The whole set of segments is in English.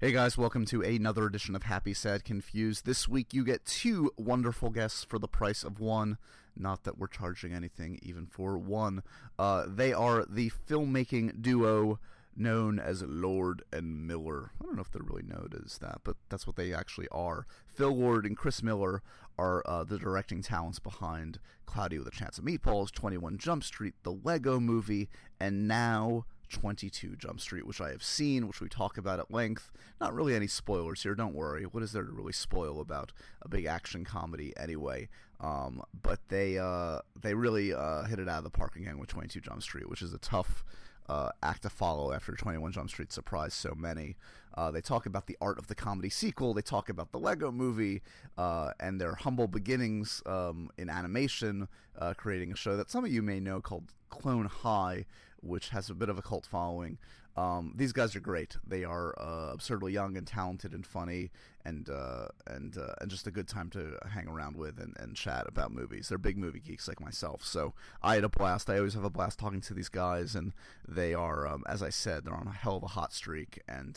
Hey guys, welcome to another edition of Happy, Sad, Confused. This week you get two wonderful guests for the price of one. Not that we're charging anything even for one. They are the filmmaking duo known as Lord and Miller. I don't know if they're really known as that, but that's what they actually are. Phil Lord and Chris Miller are the directing talents behind Cloudy with a Chance of Meatballs, 21 Jump Street, the Lego Movie, and now 22 Jump Street, which I have seen, which we talk about at length. Not really any spoilers here, don't worry. What is there to really spoil about a big action comedy anyway? But they really hit it out of the park again with 22 Jump Street, which is a tough act to follow after 21 Jump Street surprised so many. They talk about the art of the comedy sequel. They talk about the Lego Movie and their humble beginnings in animation, creating a show that some of you may know called Clone High, which has a bit of a cult following. These guys are great. They are absurdly young and talented and funny, and just a good time to hang around with and chat about movies. They're big movie geeks like myself, so I had a blast. I always have a blast talking to these guys, and they are, as I said, they're on a hell of a hot streak, and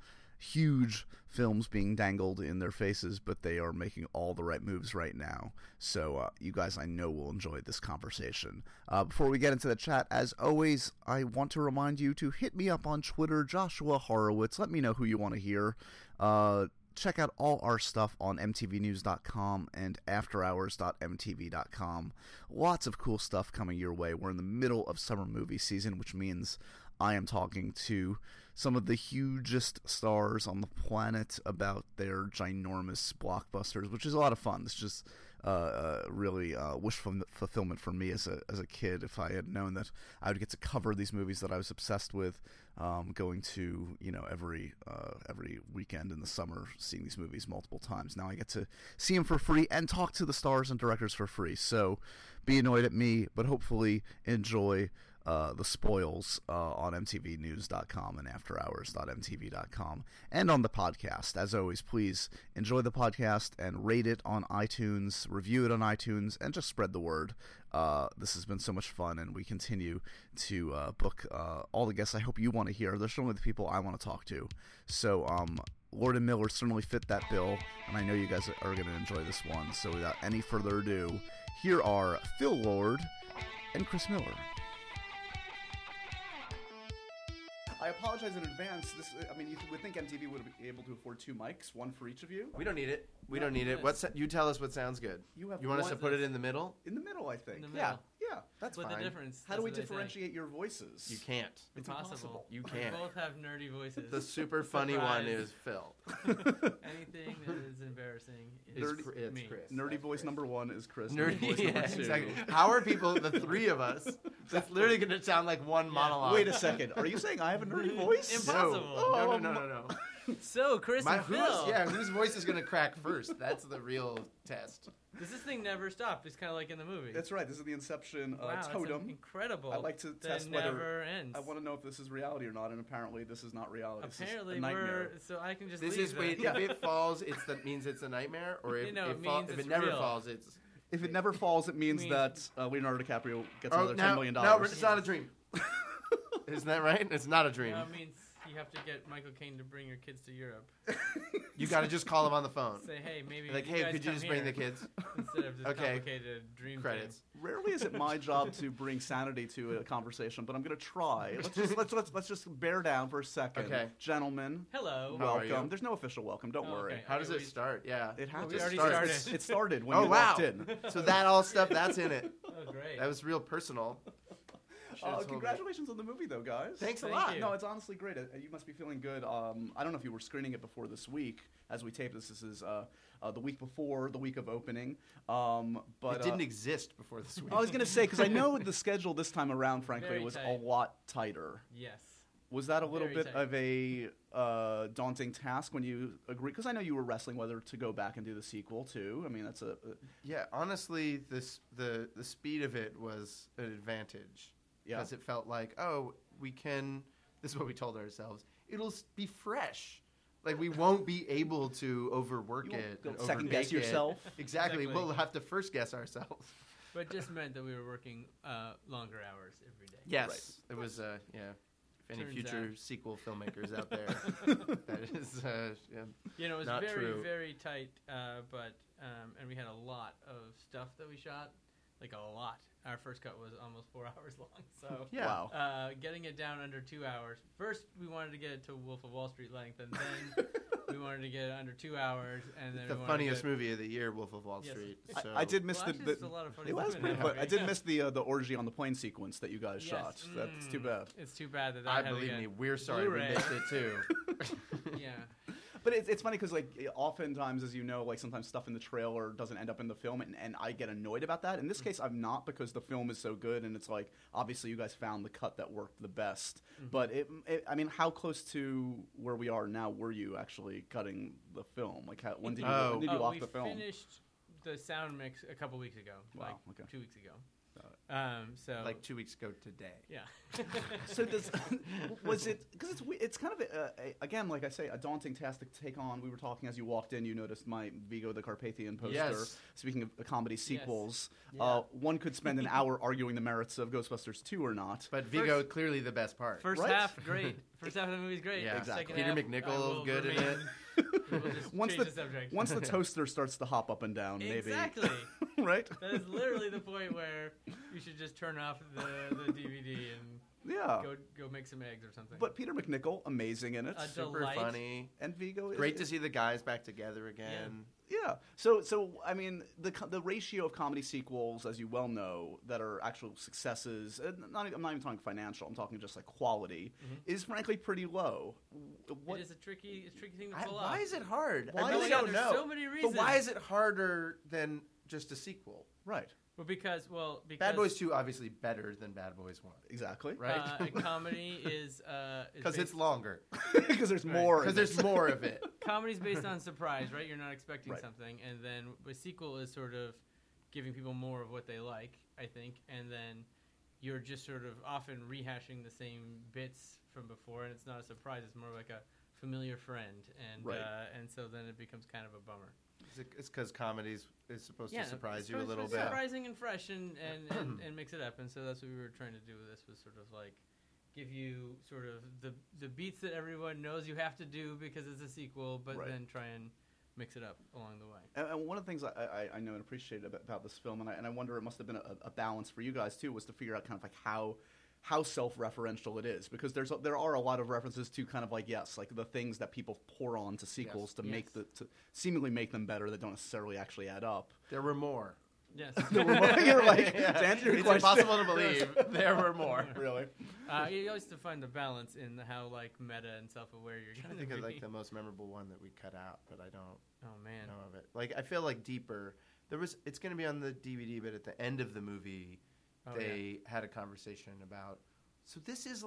huge films being dangled in their faces, but they are making all the right moves right now. So you guys, I know, will enjoy this conversation. Before we get into the chat, as always, I want to remind you to hit me up on Twitter, Joshua Horowitz. Let me know who you want to hear. Check out all our stuff on mtvnews.com and afterhours.mtv.com. Lots of cool stuff coming your way. We're in the middle of summer movie season, which means I am talking to some of the hugest stars on the planet about their ginormous blockbusters, which is a lot of fun. It's just really wish fulfillment for me as a kid. If I had known that I would get to cover these movies that I was obsessed with, going to every weekend in the summer, seeing these movies multiple times. Now I get to see them for free and talk to the stars and directors for free. So be annoyed at me, but hopefully enjoy the spoils on mtvnews.com and afterhours.mtv.com and on the podcast. As always, please enjoy the podcast and rate it on iTunes, review it on iTunes, and just spread the word. This has been so much fun, and we continue to book all the guests I hope you want to hear. They're certainly the people I want to talk to. So Lord and Miller certainly fit that bill, and I know you guys are going to enjoy this one. So without any further ado, here are Phil Lord and Chris Miller. I apologize in advance. You would think MTV would be able to afford two mics, one for each of you. We don't need it. We don't need it. You tell us what sounds good. You want us to put it in the middle? In the middle, I think. In the middle. Yeah, that's fine. Split the difference. How do we differentiate your voices? You can't. It's impossible. You can't. We both have nerdy voices. The super funny one is Phil. Anything that is embarrassing is me. Chris. Nerdy voice number one is Chris. Nerdy voice number two. Exactly. How are people, the three of us, that's literally going to sound like one monologue. Wait a second. Are you saying I have a nerdy voice? Impossible. No. So, Chris and Phil. Whose voice is going to crack first? That's the real test. Does this thing never stop? It's kind of like in the movie. That's right. This is the Inception totem. That's incredible. I like to test that whether never ends. I want to know if this is reality or not, and apparently this is not reality. Apparently, this is a nightmare. So I can just this leave is wait. If it falls, that means it's a nightmare, or if it never real. falls, it's. If it never falls, it means that Leonardo DiCaprio gets another $10 million. No, it's not a dream. Isn't that right? It's not a dream. No, it means you have to get Michael Caine to bring your kids to Europe. You got to just call him on the phone. Say, hey, maybe could you just bring the kids? Instead of this complicated dream credits. thing. Rarely is it my job to bring sanity to a conversation, but I'm going to try. Let's just bear down for a second. Okay. Gentlemen. Hello. Welcome. There's no official welcome. Don't worry. Okay. How does it start? Yeah. It had we to already start. started. It started when you walked in. So that all stuff, that's in it. Oh, great. That was real personal. Congratulations on the movie, though, guys. Thanks a Thank lot. you. No, it's honestly great. You must be feeling good. I don't know if you were screening it before this week. As we tape this, this is the week before the week of opening. But it didn't exist before this week. I was going to say, because I know the schedule this time around, frankly, Very was tight. a lot tighter. Yes. Was that a little Very bit tight. of a daunting task when you agreed? Because I know you were wrestling whether to go back and do the sequel, too. I mean, that's Yeah, honestly, the speed of it was an advantage. Yeah. Because it felt like, we can, this is what we told ourselves, it'll be fresh. Like, we won't be able to overwork it. And second guess overbake it. yourself. Exactly. Exactly. We'll have to first guess ourselves. But it just meant that we were working longer hours every day. Yes. Right. It was, any Turns future out. sequel filmmakers out there, that is, You know, it was Not very, true. very tight, and we had a lot of stuff that we shot, like a lot. Our first cut was almost 4 hours long, so yeah. Wow. getting it down under 2 hours. First, we wanted to get it to Wolf of Wall Street length, and then we wanted to get it under 2 hours, and then The we wanted funniest to get, movie of the year, Wolf of Wall Yes. Street. I- So. I did miss well, the. actually, there's a lot of funny It was stuff in pretty, that but I movie. did miss the orgy on the plane sequence that you guys Yes. shot. That's too bad. It's too bad that I had to believe get me, we're sorry Blu-ray. we missed it too. Yeah. But it's funny because, like, oftentimes, as you know, like, sometimes stuff in the trailer doesn't end up in the film, and I get annoyed about that. In this case, I'm not, because the film is so good, and it's like, obviously, you guys found the cut that worked the best. But, I mean, how close to where we are now were you actually cutting the film? Like, when did you, when did you lock we the film? finished the sound mix a couple weeks ago, Wow, like okay. 2 weeks ago. Got So Like 2 weeks ago today. yeah. So was it, because it's kind of again, like I say, a daunting task to take on. We were talking as you walked in, you noticed my Vigo the Carpathian poster. Yes. Speaking of comedy sequels, Yeah. one could spend an hour arguing the merits of Ghostbusters 2 or not. But Vigo, clearly the best part. First Right? half, great. First half of the movie's great. Yeah, exactly. Second Peter half, McNichol I will good in remain- it. We'll just Once change the- the subject. Once the toaster starts to hop up and down, maybe. Exactly. Right? That is literally the point where you should just turn off the DVD and Yeah. go make some eggs or something. But Peter McNichol, amazing in it. A Super delight. funny. And Vigo is Great to see the guys back together again. Yeah. So I mean, the ratio of comedy sequels, as you well know, that are actual successes. I'm not even talking financial. I'm talking just like quality. Is frankly pretty low. it is a tricky thing to pull off. Why is it hard? Why I is really it- don't There's know. so many reasons. But why is it harder than just a sequel? Right. Well, because Bad Boys 2 obviously better than Bad Boys 1. Exactly. Right? a comedy is Because it's longer. Because there's more. Because there's more of it. comedy's based on surprise, right? You're not expecting Right. something, and then a sequel is sort of giving people more of what they like, I think, and then you're just sort of often rehashing the same bits from before, and it's not a surprise. It's more like a familiar friend, and Right. And so then it becomes kind of a bummer. It's because comedy is supposed to surprise it's you a supposed little to be bit. surprising and fresh, and mix it up. And so that's what we were trying to do with this, was sort of like give you sort of the beats that everyone knows you have to do because it's a sequel, but Right. then try and mix it up along the way. And one of the things I know and appreciate about this film, and I wonder it must have been a balance for you guys too, was to figure out kind of like how self-referential it is, because there are a lot of references to kind of like, yes, like the things that people pour on to sequels to make to seemingly make them better that don't necessarily actually add up. There were more. Yes. You're like, to answer your It's question. impossible to believe there were more. Really? You always have to find the balance in how like meta and self-aware you're I going think to of be. like the most memorable one that we cut out, but I don't Oh man. know of it. Like I feel like Deeper. It's going to be on the DVD, but at the end of the movie, Oh, they had a conversation about. So this is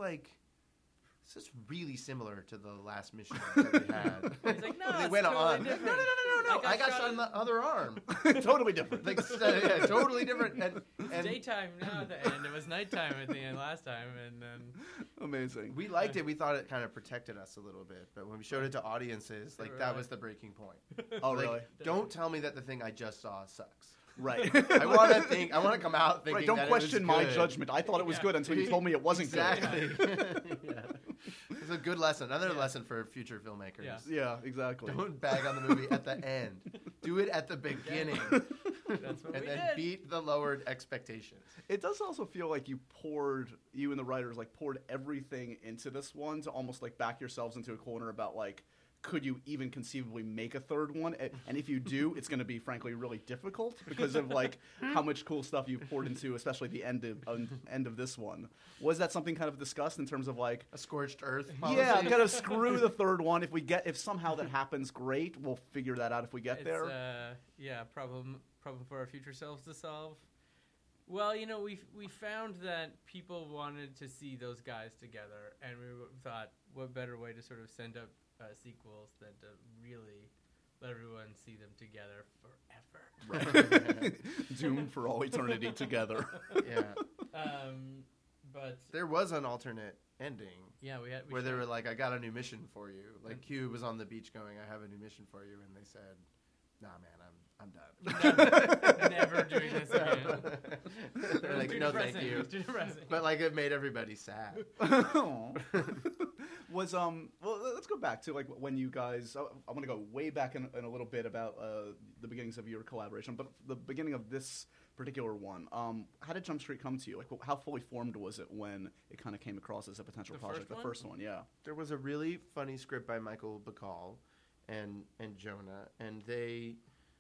really similar to the last mission that we had. He's like, no, they it's went totally on. different. No. I I got got shot in the other arm. Totally different. Like totally different. And Daytime now at the end. It was nighttime at the end last time, and then Amazing. we liked it. We thought it kind of protected us a little bit, but when we showed it to audiences, They like were that like- was the breaking point. Oh, Like, really? Don't tell me that the thing I just saw sucks. Right. I want to come out thinking Right, don't that question it was my good. judgment. I thought it was Yeah. good until you told me it wasn't Exactly. good. Yeah. It's a good lesson. Another Yeah. lesson for future filmmakers. Yeah. Yeah, exactly. Don't bag on the movie at the end. Do it at the beginning. that's what And we then did. beat the lowered expectations. It does also feel like you and the writers poured everything into this one to almost like back yourselves into a corner about like, could you even conceivably make a third one? And if you do, it's going to be frankly really difficult because of like how much cool stuff you've poured into, especially the end of this one. Was that something kind of discussed in terms of like, A scorched earth policy. yeah, I'm gonna screw the third one. If somehow that happens, great. We'll figure that out if we get It's, there. problem for our future selves to solve. Well, we found that people wanted to see those guys together, and we thought, what better way to sort of send up sequels than to really let everyone see them together forever. Right. Doomed for all eternity together. Yeah. But There was an alternate ending yeah, we where they shot- were like, I got a new mission for you. Like Cube was on the beach going, I have a new mission for you. And they said, nah, man, I'm done. Never doing this again. They're like, Too no, depressing. thank you. Too depressing. But like, it made everybody sad. Was well, let's go back to like when you guys. I want to go way back in a little bit about the beginnings of your collaboration, but the beginning of this particular one. How did Jump Street come to you? Like, how fully formed was it when it kind of came across as a potential project? The first one, yeah. There was a really funny script by Michael Bacall and Jonah, and they,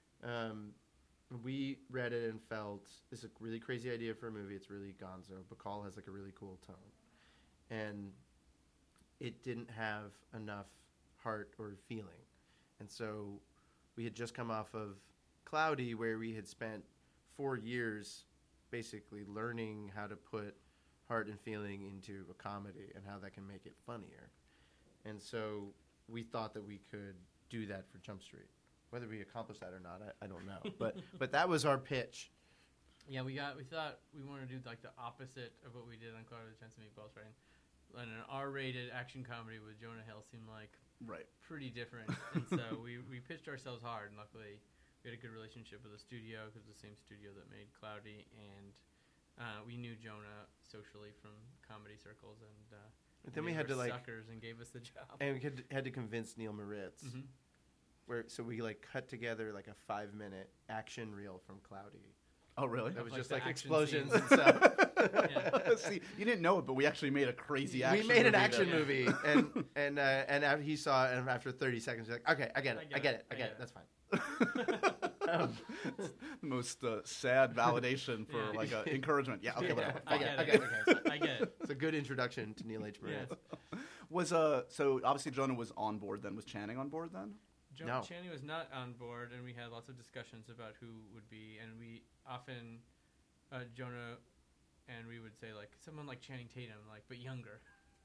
we read it and felt this is a really crazy idea for a movie. It's really gonzo. Bacall has like a really cool tone, and it didn't have enough heart or feeling, and so we had just come off of Cloudy, where we had spent 4 years basically learning how to put heart and feeling into a comedy and how that can make it funnier. And so we thought that we could do that for Jump Street. Whether we accomplished that or not, I don't know. But that was our pitch. Yeah, we thought we wanted to do like the opposite of what we did on Cloudy with a Chance of Meatballs, right? And an R-rated action comedy with Jonah Hill seemed like pretty different. And so we pitched ourselves hard, and luckily we had a good relationship with the studio because the same studio that made Cloudy, and we knew Jonah socially from comedy circles, and then we had to like suckers and gave us the job. And we had to convince Neil Moritz, so we like cut together like a 5-minute action reel from Cloudy. Oh, really? That was Like just the like action explosions scenes. and stuff. Yeah. See, you didn't know it, but we actually made a crazy action. We made an movie action that- movie, and after he saw it, and after 30 seconds, he's like, "Okay, I get it. That's fine." It's the most sad validation for Yeah. like encouragement. Yeah, okay, whatever. I get it. it. Okay, I get it. it's a good introduction to Neil H. Moritz. Yes. Was so obviously Jonah was on board then. Was Channing on board then? No. Channing was not on board, and we had lots of discussions about who would be, and we often, Jonah, and we would say like someone like Channing Tatum, like but younger.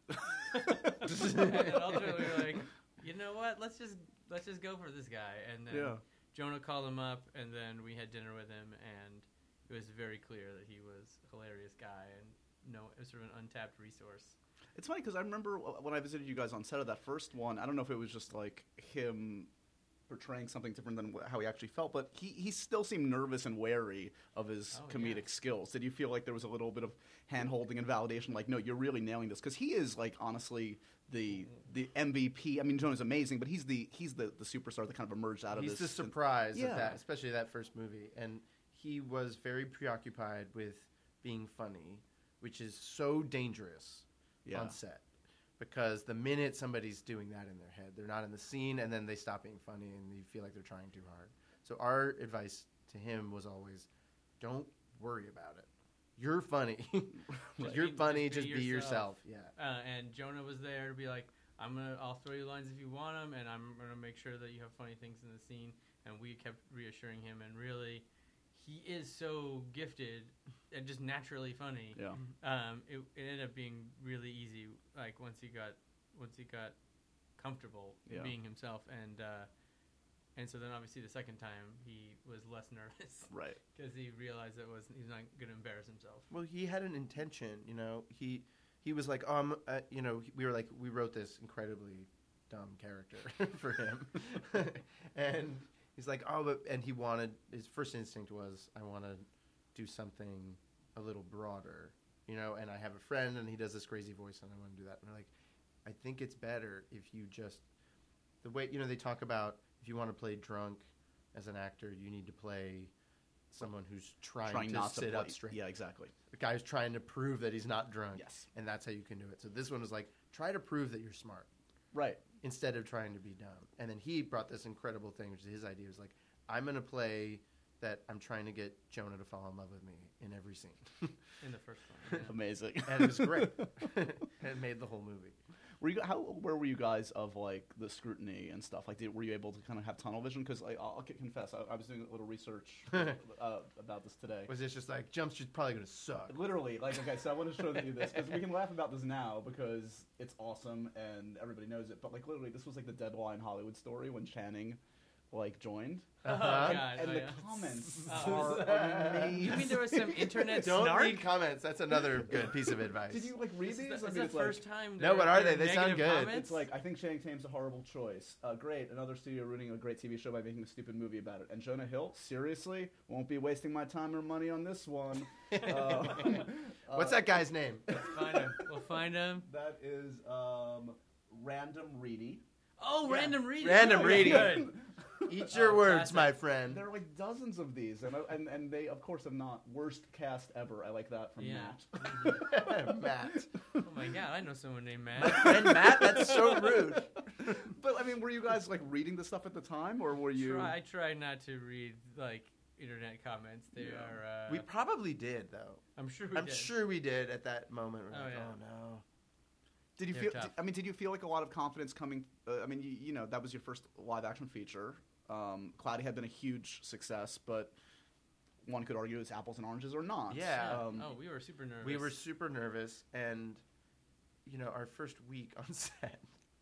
And ultimately we were like, you know what? Let's just go for this guy. And then Jonah called him up, and then we had dinner with him, and it was very clear that he was a hilarious guy, and it was sort of an untapped resource. It's funny because I remember when I visited you guys on set of that first one. I don't know if it was just like him portraying something different than how he actually felt, but he still seemed nervous and wary of his comedic skills. Did you feel like there was a little bit of hand-holding and validation, like, no, you're really nailing this? Because he is, like, honestly, the MVP. I mean, Jonah's amazing, but he's the superstar that kind of emerged out of this. He's the surprise of that, especially that first movie. And he was very preoccupied with being funny, which is so dangerous on set. Because the minute somebody's doing that in their head, they're not in the scene, and then they stop being funny, and you feel like they're trying too hard. So our advice to him was always, don't worry about it. You're funny. You're funny. Just be yourself. Yeah. And Jonah was there to be like, I'll throw you lines if you want them, and I'm gonna make sure that you have funny things in the scene. And we kept reassuring him, and really, he is so gifted and just naturally funny. Yeah. It ended up being really easy. Like once he got comfortable being himself, and so then obviously the second time he was less nervous, right? Because he realized he's not going to embarrass himself. Well, he had an intention. He was like, we were like, we wrote this incredibly dumb character for him, and he's like, and he wanted, his first instinct was, I want to do something a little broader, and I have a friend and he does this crazy voice and I want to do that. And we're like, I think it's better if you just, the way, they talk about if you want to play drunk as an actor, you need to play someone who's trying to sit up straight. Yeah, exactly. The guy who's trying to prove that he's not drunk. Yes. And that's how you can do it. So this one was like, try to prove that you're smart. Right. Instead of trying to be dumb. And then he brought this incredible thing, which is his idea, was like, I'm going to play that I'm trying to get Jonah to fall in love with me in every scene. In the first one. Yeah. Amazing. And it was great. It made the whole movie. Where were you guys of like the scrutiny and stuff? Like, were you able to kind of have tunnel vision? Because I'll confess, I was doing a little research about this today. Was this just like, Jump Street's probably going to suck? Literally, like, okay, so I want to show you this because we can laugh about this now because it's awesome and everybody knows it. But like, literally, this was like the Deadline Hollywood story when Channing like joined. Uh-huh. God, And oh, the yeah. comments Oh. are amazing. You mean there was some internet Don't snark? read comments. That's another good piece of advice. Did you like read This these? is I the, mean, it's the first time. No, there but are there they? They sound negative good. comments? It's like, I think Channing Tatum's a horrible choice. Great, another studio ruining a great TV show by making a stupid movie about it. And Jonah Hill, seriously, won't be wasting my time or money on this one. What's that guy's name? Let's find him. We'll find him. That is Random Reedy. Oh, Yeah. Random reading. Random Oh, reading. good. Eat your Oh, words, classic. my friend. There are like dozens of these, and they of course have not worst cast ever. I like that from Yeah. Matt. Matt. Oh my God, I know someone named My Matt. friend Matt, that's so rude. But I mean, were you guys like reading the stuff at the time, or were you? I try not to read like internet comments. They Yeah. are. We probably did, though. I'm sure we I'm did. sure we did at that moment. We're Oh, like, yeah. oh no. Did you They're feel? tough. Did you feel like a lot of confidence coming? I mean, you know, that was your first live action feature. Cloudy had been a huge success, but one could argue it's apples and oranges or not. Yeah. Oh, we were super nervous. We were super nervous, and you know, our first week on set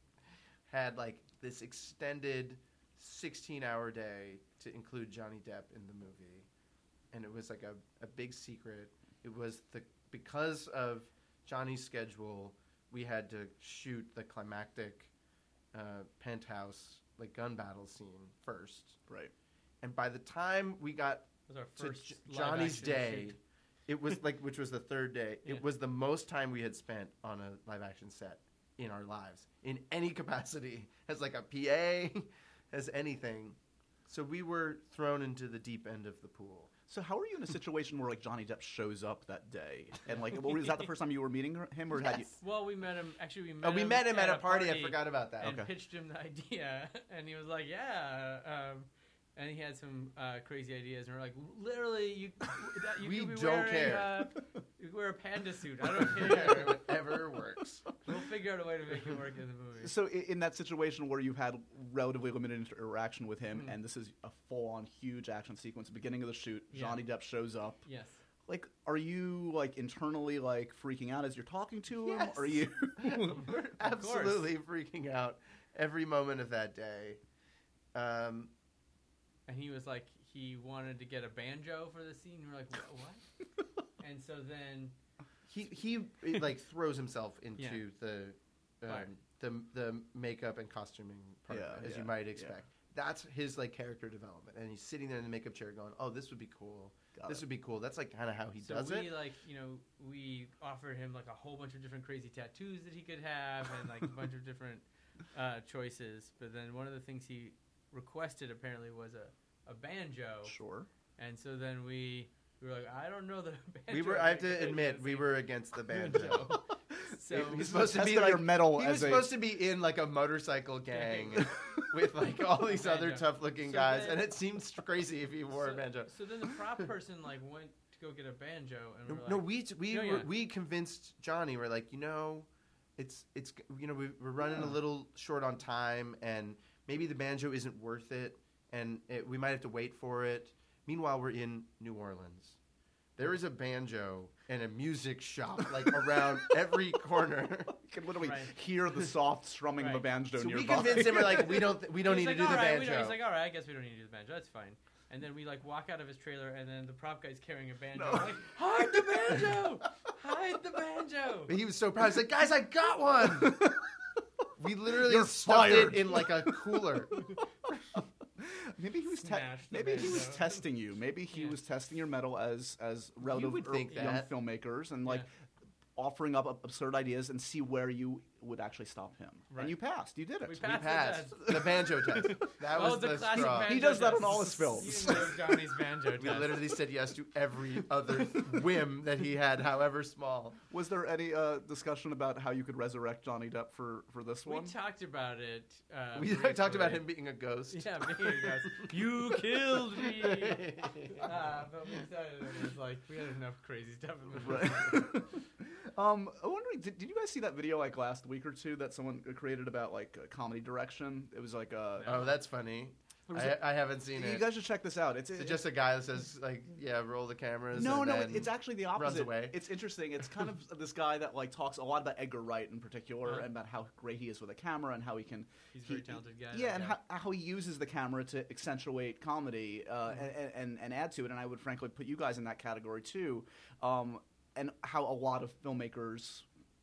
had like this extended 16-hour day to include Johnny Depp in the movie, and it was like a big secret. It was because of Johnny's schedule, we had to shoot the climactic penthouse like gun battle scene first, Right. and by the time we got It was our to first Johnny's live-action day, shoot. it was like, which was the third day. Yeah. It was the most time we had spent on a live action set in our lives, in any capacity, as like a PA, as anything. So we were thrown into the deep end of the pool. So how are you in a situation where like Johnny Depp shows up that day, and like, was that the first time you were meeting him, or had you? Yes. Well, we met him. Actually, we met Oh, him. we met him at a party. I forgot about that. And Okay. pitched him the idea, and he was like, "Yeah." And he had some crazy ideas, and we're like, "Literally, you We could be don't wearing, care. You wear a panda suit. I don't care. Whatever works. We'll figure out a way to make it work in the movie." So in that situation where you've had relatively limited interaction with him, Mhm. and this is a full-on huge action sequence, beginning of the shoot, Yeah. Johnny Depp shows up. Yes. Like, are you like internally like freaking out as you're talking to him? Yes. Are you? We're absolutely freaking out every moment of that day. And he was like, he wanted to get a banjo for the scene. And we're like, what? And so then, He like throws himself into Yeah. Right. the makeup and costuming part of it, as you might expect. That's his like character development, and he's sitting there in the makeup chair going, "Oh, this would be cool. This would be cool." That's like kind of how he so does we it. like, we offered him like a whole bunch of different crazy tattoos that he could have, and like a bunch of different choices. But then one of the things he requested apparently was a banjo. Sure. And so then we were like, I don't know the banjo. We were. I have to admit, we were against the banjo. So He's supposed to be Tested like your metal he as was a- supposed to be in like a motorcycle gang with like all these other Banjo. tough-looking So guys, then- and it seems crazy if he wore a banjo. So then the prop person like went to go get a banjo, and we're like, No, yeah. we convinced Johnny. We're like, it's we're running a little short on time, and maybe the banjo isn't worth it, and we might have to wait for it. Meanwhile, we're in New Orleans. There is a banjo and a music shop like around every corner. You can literally Right. hear the soft strumming of a Right. banjo So nearby. we convinced him. We're like, we don't He's need to like, do the "All right, we banjo. don't-" He's like, all right, I guess we don't need to do the banjo. That's fine. And then we like walk out of his trailer, and then the prop guy's carrying a banjo. No. We're like, hide the banjo! Hide the banjo! But he was so proud. He's like, guys, I got one. We literally You're stuffed fired. it in like a cooler. Maybe he was Smashed the maybe he was banjo. testing you. Maybe he Yeah. was testing your metal as relative would think young that. filmmakers and like Yeah. offering up absurd ideas and see where you would actually stop him. Right. And you passed. You did it. We We passed passed the the banjo test. That was the the classic straw. banjo He does that test. on all his films. You know Johnny's banjo We test. literally said yes to every other whim that he had, however small. Was there any discussion about how you could resurrect Johnny Depp for this We one? talked about it. We talked about briefly. him being a ghost. Yeah, me and guys. You killed me. But we decided it was like we had enough crazy stuff in the movie. Right. I'm wondering, did you guys see that video like last week or two that someone created about like comedy direction? It was like Oh, that's funny. I haven't seen You it. guys should check this out. It's Is it just a guy that says like, yeah, roll the cameras? no, and no. then It's actually the opposite. runs away. It's interesting. It's kind of this guy that like talks a lot about Edgar Wright in particular, and about how great he is with a camera and how he can. He's a very talented guy. Yeah, that and guy. how he uses the camera to accentuate comedy and add to it. And I would frankly put you guys in that category too. And how a lot of filmmakers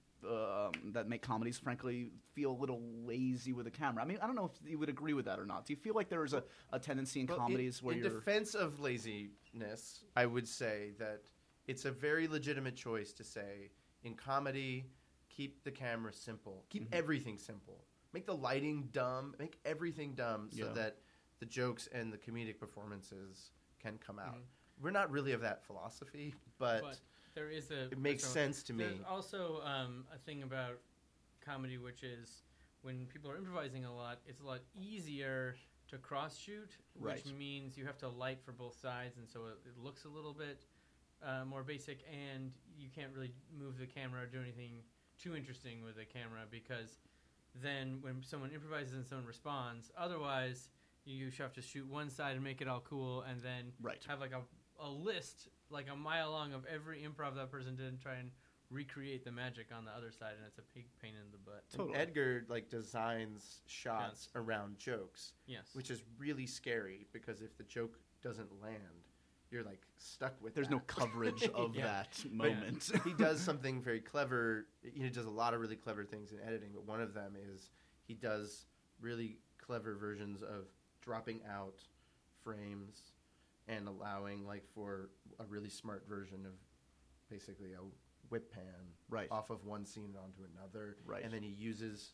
that make comedies, frankly, feel a little lazy with a camera. I mean, I don't know if you would agree with that or not. Do you feel like there is a tendency in Well, comedies where in you're... defense of laziness, I would say that it's a very legitimate choice to say, in comedy, keep the camera simple. Keep everything simple. Make the lighting dumb. Make everything dumb so that the jokes and the comedic performances can come out. We're not really of that philosophy, but there is it makes sense to me. There's also a thing about comedy, which is when people are improvising a lot, it's a lot easier to cross shoot, which means you have to light for both sides, and so it looks a little bit more basic, and you can't really move the camera or do anything too interesting with the camera, because then when someone improvises and someone responds, otherwise you have to shoot one side and make it all cool, and then have like a list like a mile long of every improv that person did and try and recreate the magic on the other side, and it's a big pain in the butt. Totally. Edgar like designs shots around jokes, which is really scary because if the joke doesn't land, you're like stuck with. There's no coverage of that moment. He does something very clever. He does a lot of really clever things in editing, but one of them is he does really clever versions of dropping out frames and allowing like for a really smart version of basically a whip pan off of one scene onto another, and then he uses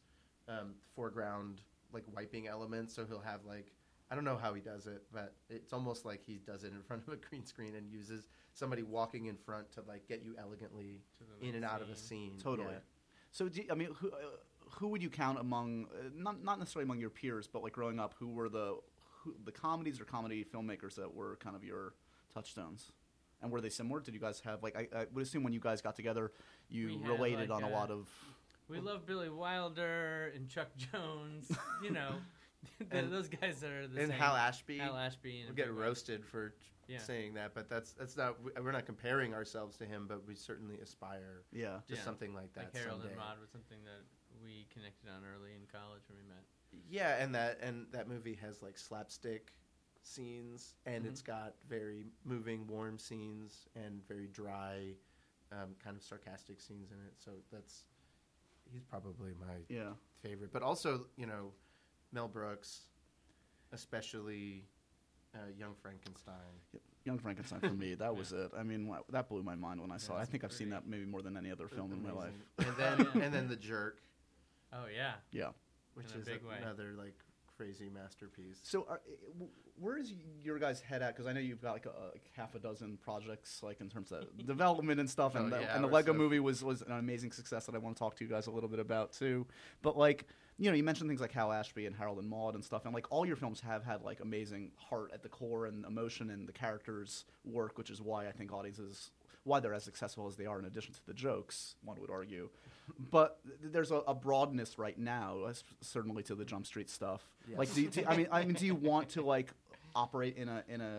foreground like wiping elements, so he'll have like, I don't know how he does it, but it's almost like he does it in front of a green screen and uses somebody walking in front to like get you elegantly in and out of a scene. Totally. Yeah. So I mean, who would you count among not necessarily among your peers, but like growing up, who were the comedies or comedy filmmakers that were kind of your touchstones? And were they similar? Did you guys have like I would assume when you guys got together, you related on a lot of. We love Billy Wilder and Chuck Jones. You know, those guys are the same. And Hal Ashby. Hal Ashby. We'll get roasted for saying that, but that's not. We're not comparing ourselves to him, but we certainly aspire. to something like that. Like Harold someday. and Maude was something that we connected on early in college when we met. Yeah, and that movie has like slapstick scenes, and it's got very moving, warm scenes and very dry, kind of sarcastic scenes in it. So he's probably my favorite. But also, you know, Mel Brooks, especially Young Frankenstein. Young Frankenstein for me, that was it. I mean, that blew my mind when I saw it. I think I've seen that maybe more than any other film in my life. And then The Jerk. Oh yeah. Yeah. Which is another like crazy masterpiece. So, where is your guys' head at? Because I know you've got like half a dozen projects, like in terms of development and stuff. And the Lego Movie was an amazing success that I want to talk to you guys a little bit about too. But like, you know, you mentioned things like Hal Ashby and Harold and Maude and stuff, and like all your films have had like amazing heart at the core and emotion, and the characters work, which is why I think audiences. Why they're as successful as they are, in addition to the jokes, one would argue. But there's a broadness right now, certainly to the Jump Street stuff. Yes. Like, I mean, do you want to like operate in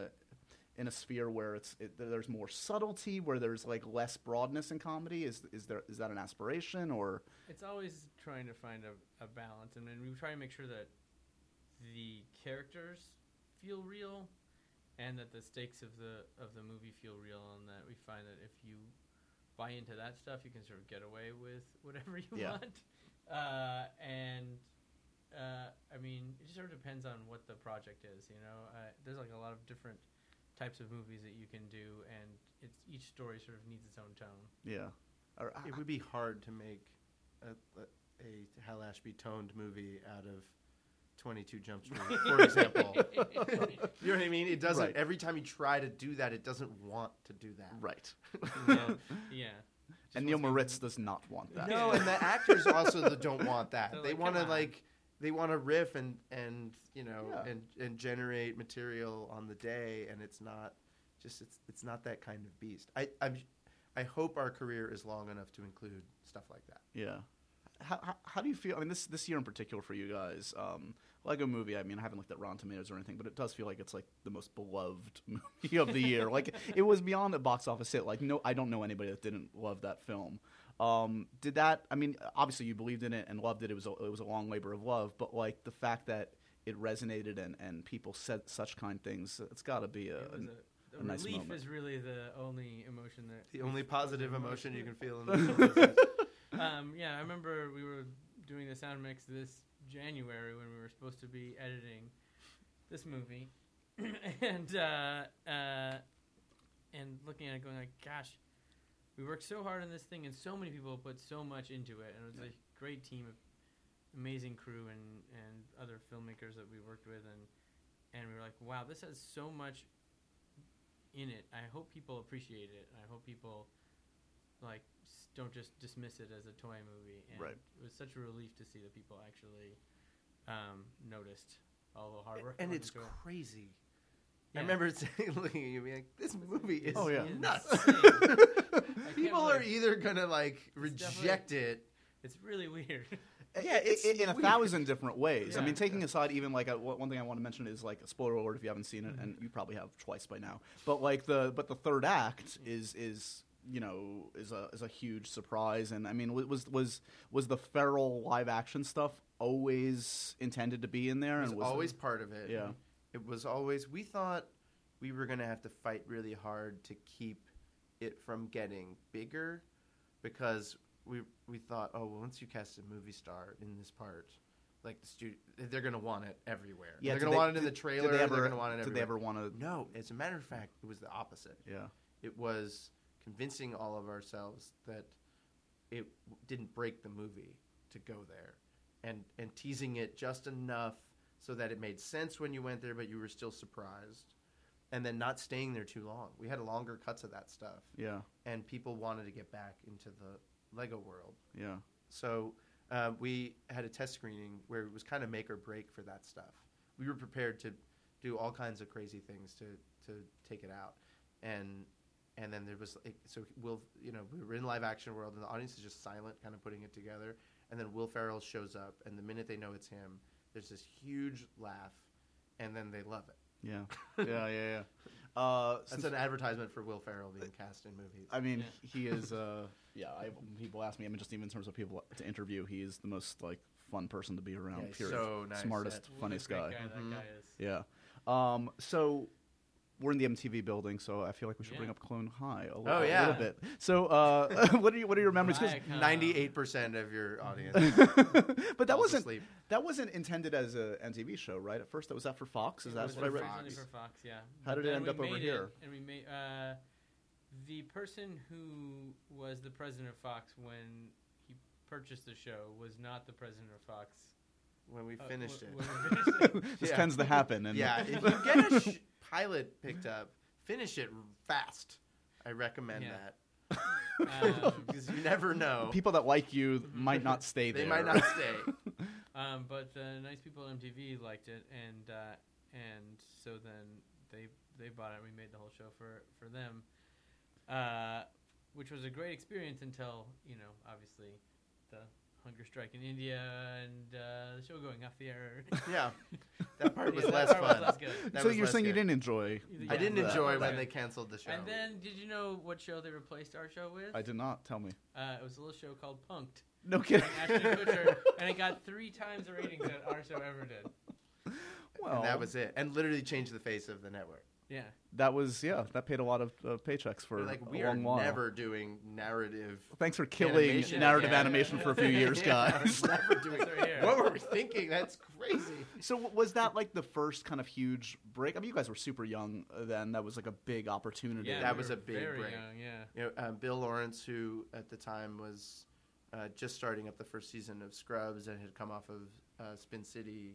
a sphere where there's more subtlety, where there's like less broadness in comedy? Is that an aspiration, or? It's always trying to find a balance, and then we try to make sure that the characters feel real. And that the stakes of the movie feel real, and that we find that if you buy into that stuff, you can sort of get away with whatever you want. I mean, it just sort of depends on what the project is. You know, there's like a lot of different types of movies that you can do, and each story sort of needs its own tone. Yeah, it would be hard to make a Hal Ashby toned movie out of 22 Jump Street, for example. You know what I mean? It doesn't. Right. Every time you try to do that, it doesn't want to do that. Right. Yeah. And Neil Moritz does not want that. No, and the actors also don't want that. They want to they want to riff and you know and generate material on the day, and it's not that kind of beast. I hope our career is long enough to include stuff like that. Yeah. how do you feel? I mean, this year in particular for you guys, Lego Movie. I mean, I haven't looked at Rotten Tomatoes or anything, but it does feel like it's like the most beloved movie of the year. Like it was beyond a box office hit. Like I don't know anybody that didn't love that film. Did that? I mean, obviously you believed in it and loved it. It was a long labor of love. But like the fact that it resonated and people said such kind things, it's got to be a nice relief moment. is really the only emotion that The only positive emotion you can feel in this film. Yeah, I remember we were doing the sound mix this January when we were supposed to be editing this movie, and looking at it, going like, "Gosh, we worked so hard on this thing, and so many people put so much into it, and it was a great team of amazing crew and other filmmakers that we worked with, and we were like, wow, this has so much in it. I hope people appreciate it. I hope people like don't just dismiss it as a toy movie." And Right. it was such a relief to see that people actually noticed all the hard work. And that it's went into it. crazy. Yeah. I remember looking at you being like, this movie is nuts. Insane. I can't People are believe- either going to like reject it. It's really weird. Yeah, it's in a weird. thousand different ways. I Yeah. mean, taking aside even like one thing I want to mention is like a spoiler alert if you haven't seen it, and you probably have twice by now. But like the third act is a huge surprise, and I mean, was the feral live action stuff always intended to be in there? It was and always part of it. Yeah. It was always, we thought we were going to have to fight really hard to keep it from getting bigger because we thought, oh, well, once you cast a movie star in this part, like the studio, they're going to want it everywhere. Yeah, they're did going to want it in the did trailer. they They're ever, going to want it everywhere. Did they ever want to? No, as a matter of fact, it was the opposite. Yeah. It was convincing all of ourselves that it didn't break the movie to go there, and teasing it just enough so that it made sense when you went there, but you were still surprised, and then not staying there too long. We had longer cuts of that stuff, Yeah. and people wanted to get back into the Lego world. Yeah. So we had a test screening where it was kind of make or break for that stuff. We were prepared to do all kinds of crazy things to take it out, and then there was we were in live action world, and the audience is just silent, kind of putting it together, and then Will Ferrell shows up, and the minute they know it's him, there's this huge laugh, and then they love it. Yeah. Yeah. That's an advertisement for Will Ferrell being cast in movies. I mean, Yeah. he is. People ask me. I mean, just even in terms of people to interview, he is the most like fun person to be around. Yeah, he's period. so nice. Smartest, What a funniest great guy. That Mhm. guy is. Yeah. So we're in the MTV building, so I feel like we should Yeah. bring up Clone High a Oh, little yeah. bit. So, what are your memories? 'Cause- Viacom. 98% of your audience. but that falls wasn't asleep. intended as a MTV show, right? At first, that was that for Fox. Is It that was what I read? originally for Fox, yeah. How did it Then end we up over made here? it, and we made the person who was the president of Fox when he purchased the show was not the president of Fox. When we finished it. When we finished it. This Yeah. tends to happen. And Yeah, if you get a pilot picked up, finish it fast. I recommend Yeah. that. Because you never know. people that like you might not stay there. They might not stay. But the nice people at MTV liked it, and so then they bought it. And we made the whole show for them, which was a great experience until obviously the hunger strike in India and the show going off the air. Yeah, that part was Yeah, less that part was fun. less good. That So was you're less saying you good. didn't enjoy? I didn't Yeah, enjoy that when was they good. canceled the show. And then, did you know what show they replaced our show with? I did not. Tell me. It was a little show called Punked. No kidding. Ashton Kutcher, and it got 3 times the ratings that our show ever did. Well, and that was it. And literally changed the face of the network. Yeah. that paid a lot of paychecks for We're like, we a are long while. never doing narrative. Thanks for killing animation narrative again. animation for a few years, Yeah, guys. never doing. That's right here. What were we thinking? That's crazy. So was that like the first kind of huge break? I mean, you guys were super young then. That was like a big opportunity. Yeah, That we was were a big very break. young, yeah. You know, Bill Lawrence, who at the time was just starting up the first season of Scrubs and had come off of Spin City,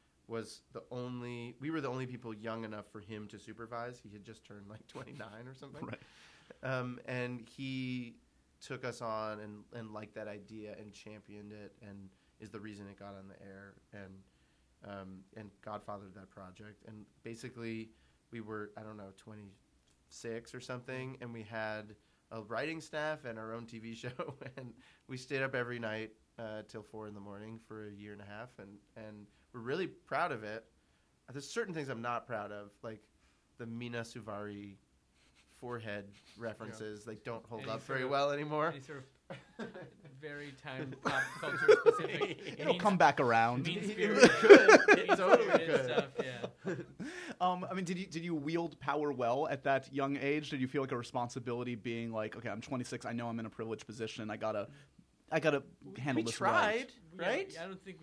we were the only people young enough for him to supervise. He had just turned like 29 or something. Right. And he took us on and liked that idea and championed it and is the reason it got on the air and godfathered that project. And basically we were, 26 or something, and we had a writing staff and our own TV show, and we stayed up every night till 4 in the morning for a year and a half, and we're really proud of it. There's certain things I'm not proud of, like the Mina Suvari forehead references. They don't hold Any up sort very of- well anymore. Any sort of very time pop culture specific. It'll come back around. Mean It spirited. could. It mean totally spirited could. stuff. Yeah. I mean, did you wield power well at that young age? Did you feel like a responsibility being like, okay, I'm 26, I know I'm in a privileged position, I gotta handle We this tried, right. right? Yeah, I don't think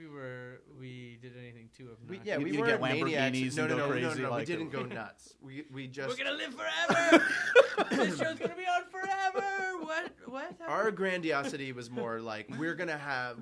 we did anything too obnoxious. Yeah, You- we you weren't get Lamborghinis maniacs. and No, go no, crazy we like didn't go nuts. We just We're gonna live forever. This show's gonna be on forever. What? our grandiosity was more like we're gonna have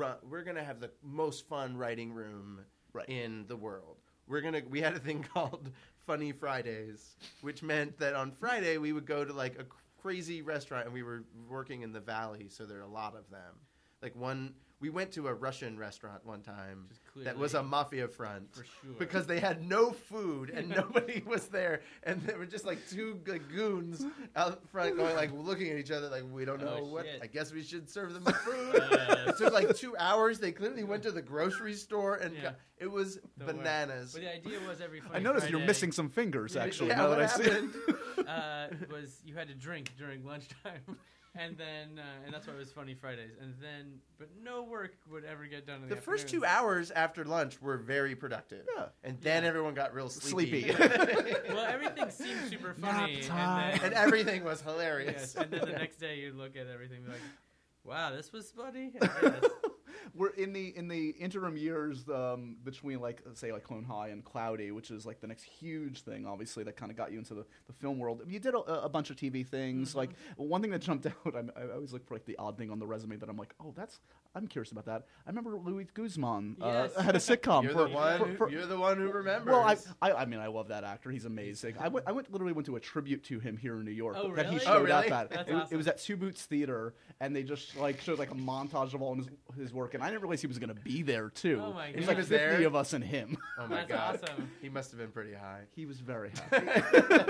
the most fun writing room Right. in the world. We had a thing called Funny Fridays, which meant that on Friday we would go to like a crazy restaurant, and we were working in the valley, so there are a lot of them. Like we went to a Russian restaurant one time Just that was a clearly, mafia front. for sure. Because they had no food and nobody was there, and there were just like two like goons out front going like looking at each other like we don't know Oh, what. shit. I guess we should serve them food. It took like 2 hours. They clearly went to the grocery store and Yeah. it was Don't worry. bananas. But the idea was every Funny I noticed you're Friday, missing some fingers, actually. Yeah, now what that I see. happened? was you had to drink during lunchtime, and then and that's why it was Funny Fridays. And then, but no work would ever get done in the The first 2 afternoons. hours after lunch were very productive. Yeah. And then Yeah. everyone got real sleepy. Well, everything seemed super funny, Nap time. and then And everything was hilarious. yes, and then the next day you look at everything and be like, wow, this was funny. I guess. We're in the interim years between like say like Clone High and Cloudy, which is like the next huge thing, obviously that kind of got you into the film world. You did a bunch of TV things. Like one thing that jumped out, I always look for like the odd thing on the resume that I'm like, oh, I'm curious about that. I remember Louis Guzman Yes. had a sitcom. You're the one who remembers. Well, I mean, I love that actor. He's amazing. I literally went to a tribute to him here in New York Oh, that he really? showed Oh, really? up at. That's It awesome. was at Two Boots Theater, and they just like showed like a montage of all his work, and I didn't realize he was going to be there too. Oh, my It was God. like He was 50 there? of us and him. Oh my That's god. awesome. He must have been pretty high. He was very happy.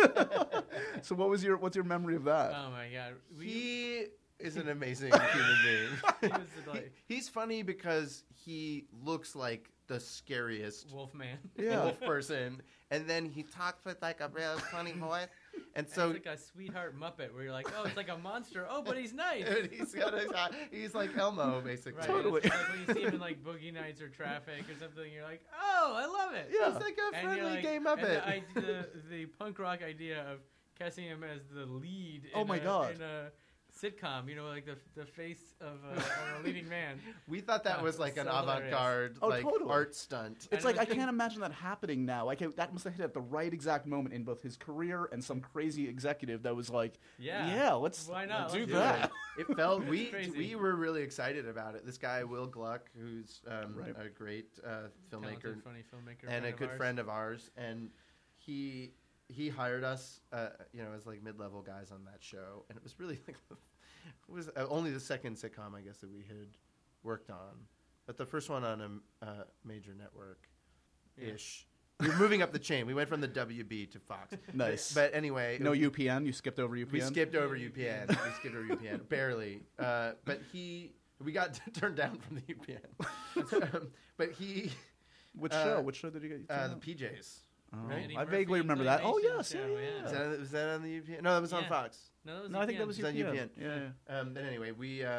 So what's your memory of that? Oh my god, He is an amazing human being. he was the, like He's funny because he looks like the scariest Wolfman. Yeah. wolf person, and then he talks with like a real funny voice, and So so it's like a sweetheart Muppet where you're like, oh, it's like a monster. Oh, but he's nice. he's like Elmo basically. Right. Totally. It's like when you see him in like Boogie Nights or Traffic or something, you're like, oh, I love it. Yeah. He's like a And you're friendly like, gay and Muppet. the punk rock idea of casting him as the lead. Oh in my God. In a sitcom, you know, like the face of a leading man. We thought that Oh, was like an so hilarious. avant-garde Oh, like totally. art stunt. It's And like the I thing- can't imagine that happening now. Like that must have hit at the right exact moment in both his career and some crazy executive that was like, Yeah. let's Why not? do Let's do that. It felt It's crazy. we were really excited about it. This guy Will Gluck, who's Right. a great filmmaker Talented, funny filmmaker. and a of good ours. friend of ours, and he hired us, as like mid-level guys on that show, and it was really like it was only the second sitcom I guess that we had worked on, but the first one on a major network ish. We were moving up the chain. We went from the WB to Fox. Nice. But anyway, No UPN. You skipped over UPN. we skipped over UPN. We skipped over UPN barely. But we got turned down from the UPN. But he Which Uh, show? Which show did you get? the PJs. Oh, right? Eddie I Murphy vaguely remember that. Oh Claymation yes, yeah, show, yeah. yeah. Was that on the UPN? No, that was on Yeah. Fox. No, that was No, I think that was It's on UPN. UPN. Yeah. But anyway,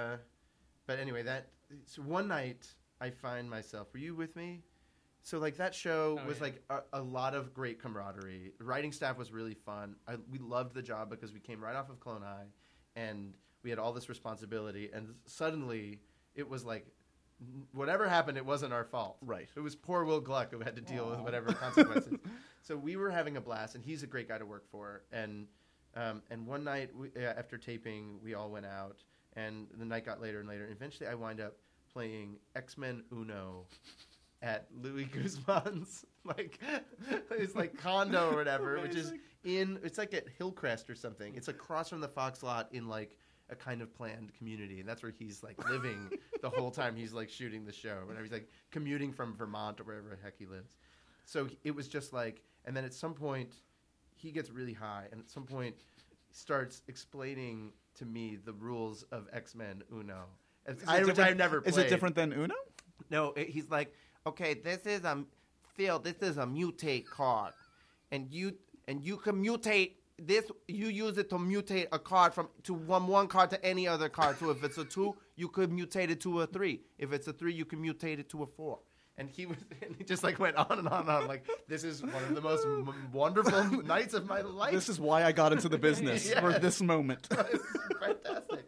so one night I find myself. Were you with me? So like that show Oh, was yeah. like a lot of great camaraderie. The writing staff was really fun. We loved the job because we came right off of Clone High, and we had all this responsibility. And suddenly it was like, whatever happened, it wasn't our fault. Right. It was poor Will Gluck who had to deal with Aw. whatever consequences. So we were having a blast, and he's a great guy to work for. And one night after taping, we all went out, and the night got later and later. Eventually, I wind up playing X-Men Uno at Louis Guzman's it's like condo or whatever, which is it's like at Hillcrest or something. It's across from the Fox lot in like a kind of planned community, and that's where he's like living the whole time he's like shooting the show. Whenever he's like commuting from Vermont or wherever the heck he lives. So it was just like, and then at some point he gets really high, and at some point starts explaining to me the rules of X-Men Uno. which I never played. Is it different than Uno? No, he's like, okay, this is Phil. This is a mutate card, and you can mutate this. You use it to mutate a card from one card to any other card. So if it's a 2, you could mutate it to a 3. If it's a 3, you can mutate it to a 4. And he just like went on and on and on. Like, this is one of the most wonderful nights of my life. This is why I got into the business Yes. for this moment. It's fantastic.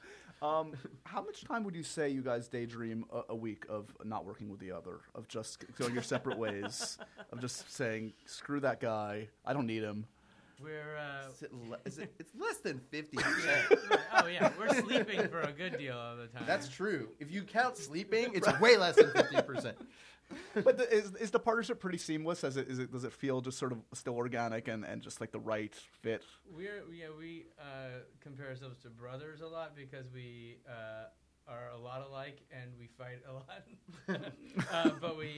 How much time would you say you guys daydream a week of not working with the other, of just going your separate ways, of just saying, screw that guy, I don't need him? We're It's less than 50%. oh yeah, we're sleeping for a good deal of the time. That's true. If you count sleeping, it's way less than 50%. But is the partnership pretty seamless? Does it feel just sort of still organic and just like the right fit? we compare ourselves to brothers a lot because we are a lot alike and we fight a lot. But we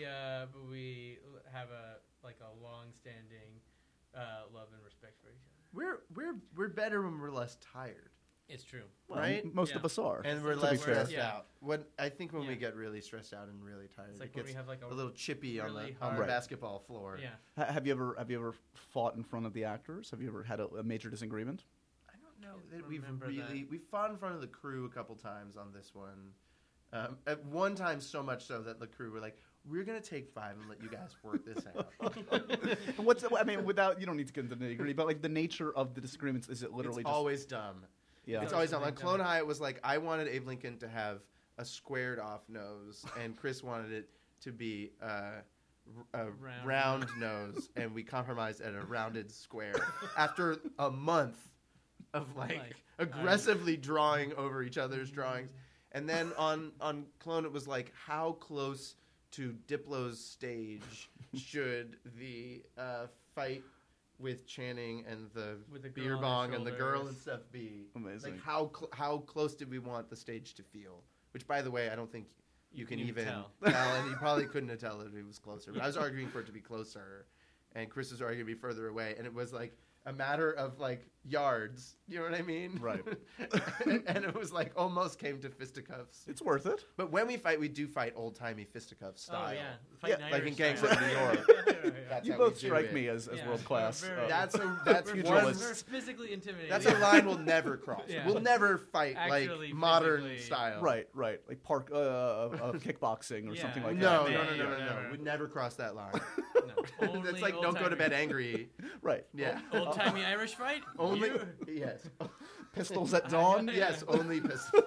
have a long-standing love and respect for each other. We're better when we're less tired, It's true. Well, right? Most Yeah. of us are. And we're to less be fair. stressed Yeah. out. When we Yeah. get really stressed out and really tired, It's it like when gets we have like a little chippy on really the hard- Right. basketball floor. Yeah. Have you ever fought in front of the actors? Have you ever had a major disagreement? I don't know I that we've remember we fought in front of the crew a couple times on this one. At one time, so much so that the crew were like, "We're gonna take 5 and let you guys work this out." Without, you don't need to get into the nitty-gritty, but like the nature of the disagreements, is it literally It's just... always dumb. Yeah. It's always dumb. Something Like Clone dumb. High, it was like I wanted Abe Lincoln to have a squared off nose, and Chris wanted it to be a round nose, and we compromised at a rounded square. After a month of like aggressively drawing over each other's drawings, and then on Clone it was like, how close to Diplo's stage should the fight with Channing and the With the girl beer on bong his and the girl shoulders. and stuff be? Amazing. Like how close did we want the stage to feel? Which, by the way, I don't think you can even tell. tell, and you probably couldn't have tell if it was closer. But I was arguing for it to be closer, and Chris was arguing to be further away, and it was like a matter of like yards. You know what I mean? Right. and it was like almost came to fisticuffs. It's worth it. But when we fight, we do fight old timey fisticuffs style. Oh yeah. Yeah, Fighting like in Irish Gangs style. of New York. Yeah. That's You how both we do strike it. me as Yeah. world class. We're very- That's We're one. physically intimidating. That's a line we'll never cross. Yeah. We'll never fight Actually, like modern physically. style. Right, like park kickboxing or Yeah. something like No, that. no, Yeah, no, no, no, never. no. We'd never cross that line. No, That's like don't go to bed angry. Right. Yeah. Old timey Irish fight. Only You- yes. Pistols at dawn. Yes, only pistol.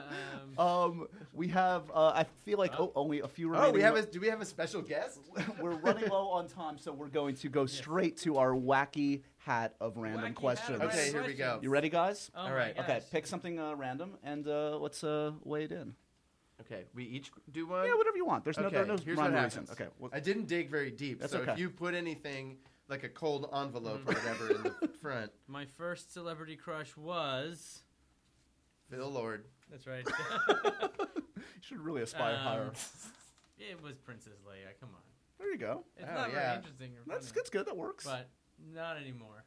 We have. I feel like only a few remaining. Do we have a special guest? We're running low on time, so we're going to go straight to our wacky hat of random Wacky hat of questions. random Okay, here we go. questions. You ready, guys? Oh All my right. Okay, gosh. pick something random and let's wade in. Okay, we each do one. Yeah, whatever you want. There's no, Okay, there's no here's rhyme what or happens. reason. Okay. Well, I didn't dig very deep, That's so okay. if you put anything like a cold envelope or whatever in the front, My first celebrity crush was. Phil Lord. That's right. you should really aspire higher. It was Princess Leia. Come on. There you go. It's Oh, not yeah. very interesting or That's funny, good. That works. but not anymore.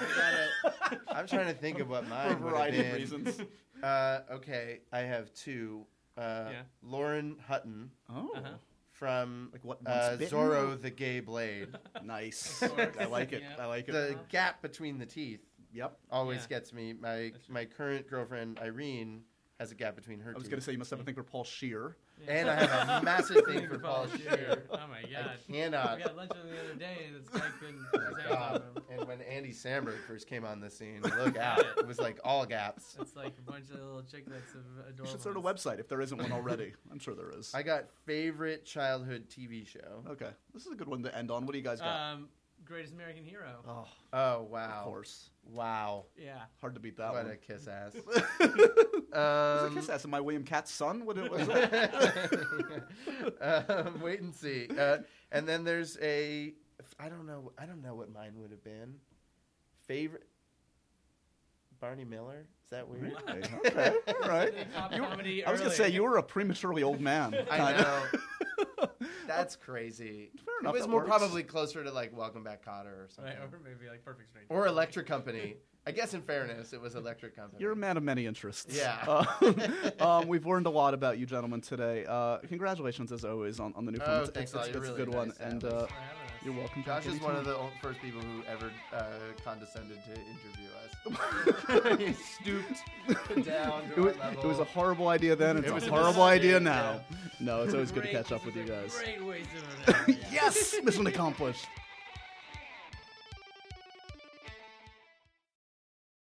I'm trying to think of what For mine a variety of would have been. reasons. Okay, I have two. Yeah. Lauren Hutton Oh, Uh-huh. from like what? Once bitten? Zorro the Gay Blade. Nice. Of course. I like it. Yeah. I like it. The gap between the teeth Yep. always Yeah. gets me. My current girlfriend Irene has a gap between her I was teeth. going to say you must have a thing for Paul Shear. Yeah. And I have a massive thing for Paul Paul Scheer. Scheer. Oh my god. I cannot. We had lunch with him the other day, and this guy couldn't Oh put his my hands on God. him. And when Andy Samberg first came on the scene, look out. It was like all gaps. It's like a bunch of little chiclets of You adorable. should start a website if there isn't one already. I'm sure there is. I got favorite childhood TV show. Okay, this is a good one to end on. What do you guys got? Greatest American Hero. Oh, Oh, wow. of course. Wow. Yeah. Hard to beat that What one. a kiss ass. Was a kiss ass? Am I William Katz's son? What was that? Wait and see. And then there's I don't know what mine would have been. Favorite Barney Miller? Is that weird? Really? Okay, all right. Pop comedy I was going to early. say, you were a prematurely old man. I kinda. know. That's crazy. Fair It enough, was that more works. probably closer to like Welcome Back, Kotter or something. Right, or maybe like Perfect Stranger. Or Electric Company. I guess in fairness, it was Electric Company. You're a man of many interests. Yeah. We've learned a lot about you gentlemen today. Congratulations, as always, on the new film. Oh, It's- thanks it's, a lot. it's You're a really good one. nice, And Alex. For having us. you're welcome. Josh back is one of anytime. the first people who ever condescended to interview us. He stooped down to our level. It was a horrible idea then. It It's was a a horrible idea mistake, now. No, it's always good to Great- catch up with you guys. Great waste of an hour. Yes, mission accomplished.